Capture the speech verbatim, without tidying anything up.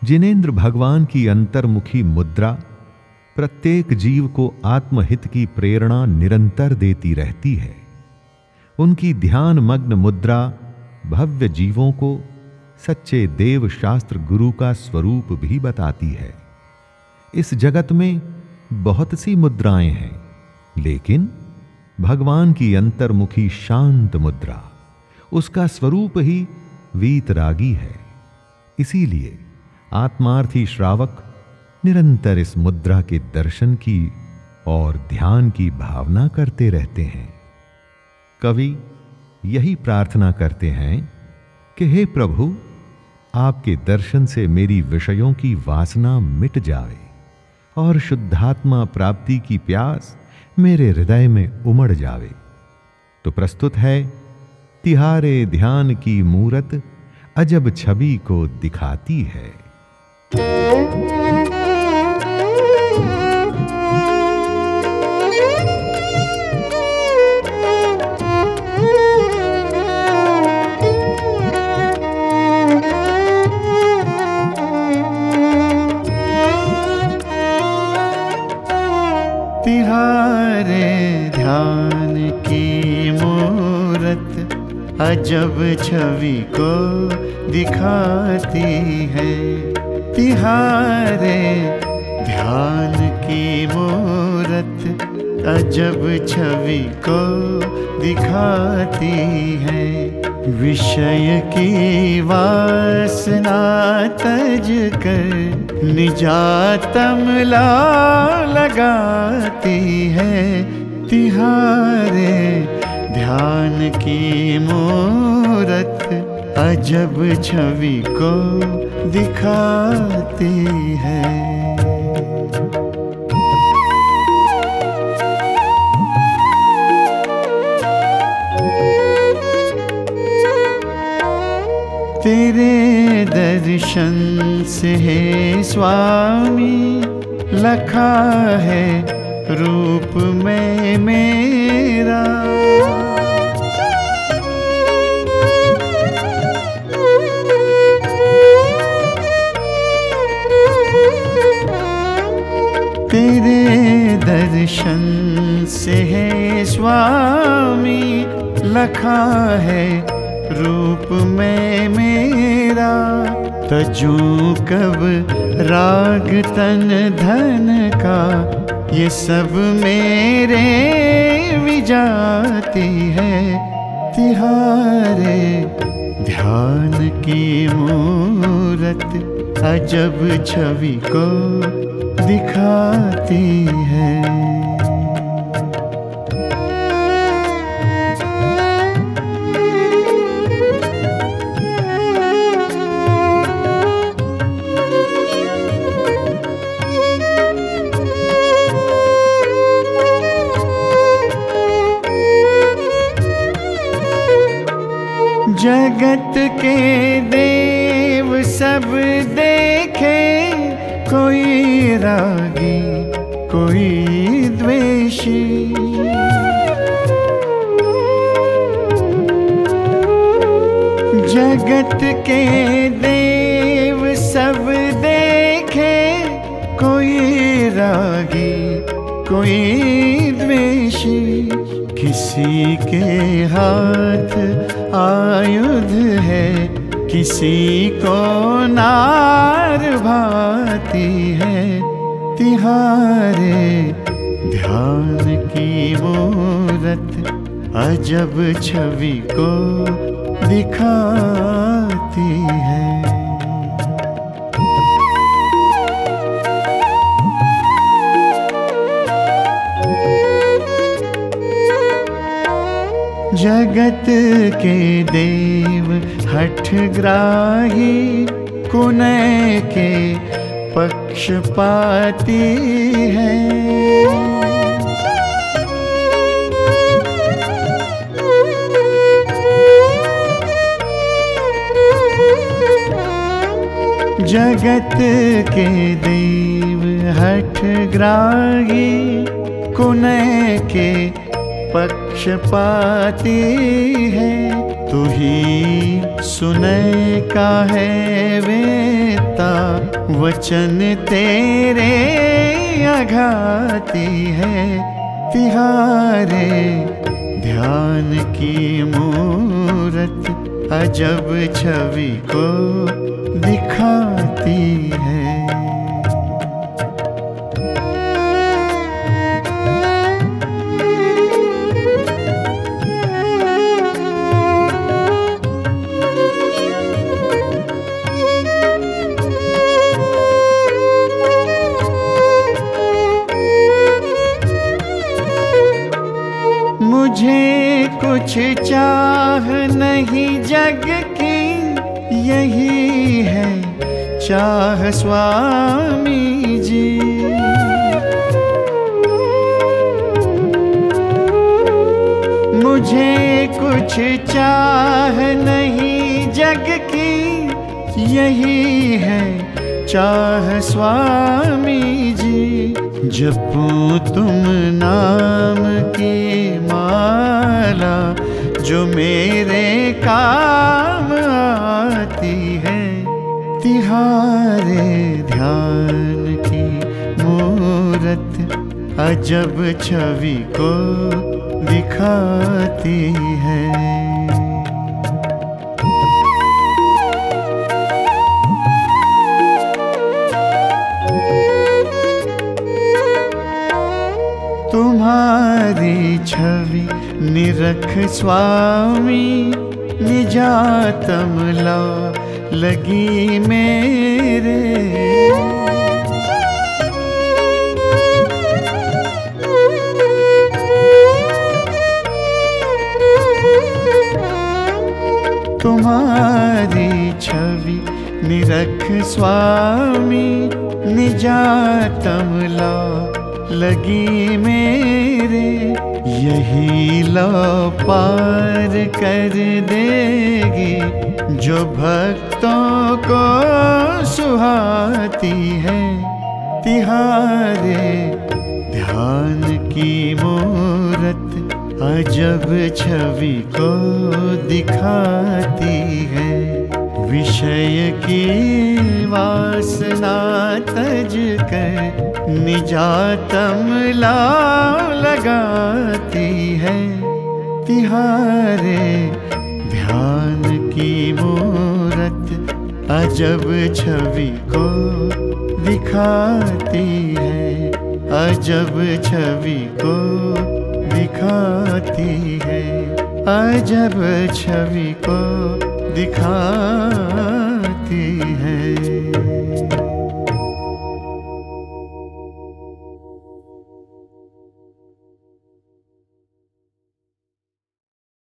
जिनेंद्र भगवान की अंतर्मुखी मुद्रा प्रत्येक जीव को आत्महित की प्रेरणा निरंतर देती रहती है। उनकी ध्यान मग्न मुद्रा भव्य जीवों को सच्चे देव शास्त्र गुरु का स्वरूप भी बताती है। इस जगत में बहुत सी मुद्राएं हैं, लेकिन भगवान की अंतर्मुखी शांत मुद्रा, उसका स्वरूप ही वीतरागी है। इसीलिए आत्मार्थी श्रावक निरंतर इस मुद्रा के दर्शन की और ध्यान की भावना करते रहते हैं। कवि यही प्रार्थना करते हैं कि हे प्रभु, आपके दर्शन से मेरी विषयों की वासना मिट जाए और शुद्धात्मा प्राप्ति की प्यास मेरे हृदय में उमड़ जावे। तो प्रस्तुत है तिहारे ध्यान की मूरत अजब छवि को दिखाती है। तिहारे ध्यान की मूरत अजब छवि को दिखाती है। तिहारे ध्यान की मूरत अजब छवि को दिखाती है। विषय की वासना तज कर निजातमला लगाती है। तिहारे ध्यान की मूरत अजब छवि को दिखाती है। तेरे दर्शन से है स्वामी लखा है रूप में मेरा। तेरे दर्शन से है स्वामी लखा है रूप में मेरा। तजू कब राग तन धन का ये सब मेरे विजाती है। तिहारे ध्यान की मूरत अजब छवि को दिखाती है। जगत के देव सब देखे, कोई रागी कोई द्वेषी। जगत के देव सब देखे, कोई रागी कोई द्वेषी। किसी के हाथ आयुध है, किसी को नार भाती है। तिहारे ध्यान की मूरत अजब छवि को दिखाती है। जगत के देव हठग्राही, कुनय के पक्षपाती हैं। जगत के देव हठग्राही, कुनय के पक्षपाती है। तू ही सुनय का है वेता, वचन तेरे अघाती है। तिहारे ध्यान की मूरत अजब छवि को दिखाती है। मुझे कुछ चाह नहीं जग की, यही है चाह स्वामी जी। मुझे कुछ चाह नहीं जग की, यही है चाह स्वामी जी। जपूं तुम नाम की माला जो मेरे काम आती है। तिहारे ध्यान की मूरत अजब छवि को दिखाती है। तुम्हारी छवि निरख स्वामी, निजातम ला लगी मेरे। तुम्हारी छवि निरख स्वामी, निजातम ला लगी मेरे। यही लो पार कर देगी जो भक्तों को सुहाती है। तिहारे ध्यान की मूरत अजब छवि को दिखाती है। विषय की वासना तज कर निजातम ला लगाती है। तिहारे ध्यान की मूरत अजब छवि को दिखाती है। अजब छवि को दिखाती है। अजब छवि को दिखा